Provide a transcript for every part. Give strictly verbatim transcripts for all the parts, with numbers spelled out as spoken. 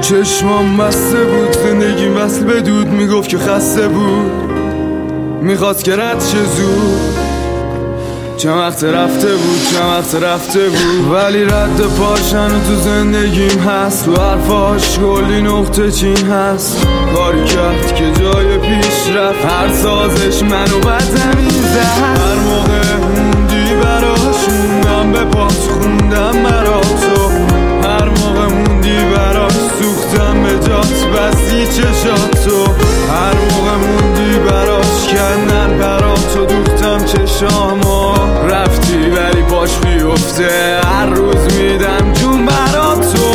چشمام بسته بود، زندگی وصل به دود، میگفت که خسته بود، میخواست که رد شه زود. چند وقت رفته بود، چند وقت رفته بود، ولی رد پاشن تو زندگیم هست. تو حرفاش کلی نقطه چین هست. کاری کرد که جای پیش رفت، هر سازش منو بدم این زد. هر موقع موندی براش موندم، به پات خوندم برا تو. هر موقع موندی براش سوختم به جات، بستی چشاتو. هر موقع موندی براش کندن براتو، دوختم چشامو. رفتی ولی باش بیفته، هر روز میدم جون براتو.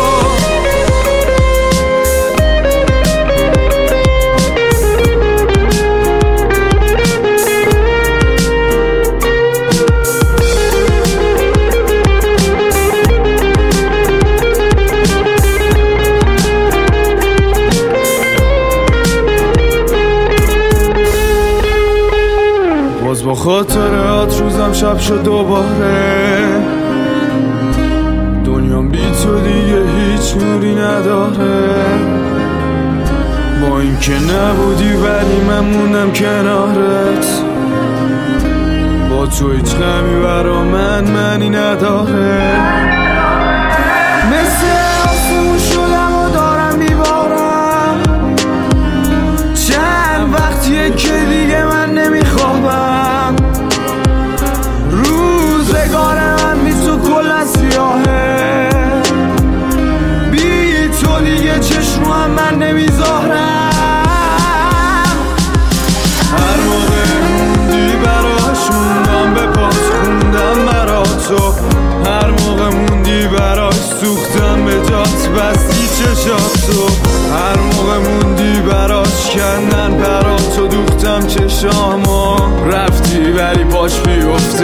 باز با خاطرات روزم شب شد دوباره. دنیام بی تو دیگه هیچ نوری نداره. با این که نبودی ولی من موندم کنارت. با تو هیچ غمی برا من منی نداره. مثل آسمون شدم و دارم میبارم. چند وقتیه که دیگه من نمیخوابم. روزگار من بی تو کلا سیاهه. بی تو دیگه چشمو هم من نمیذارم. هر موقع موندی براش موندم، به پات خوندم برا تو. هر موقع موندی براش سوختم به جات، بستی چشاتو. هر موقع موندی براش کندن برا تو، دوختم چشامو. رفتی ولی باش بیفت،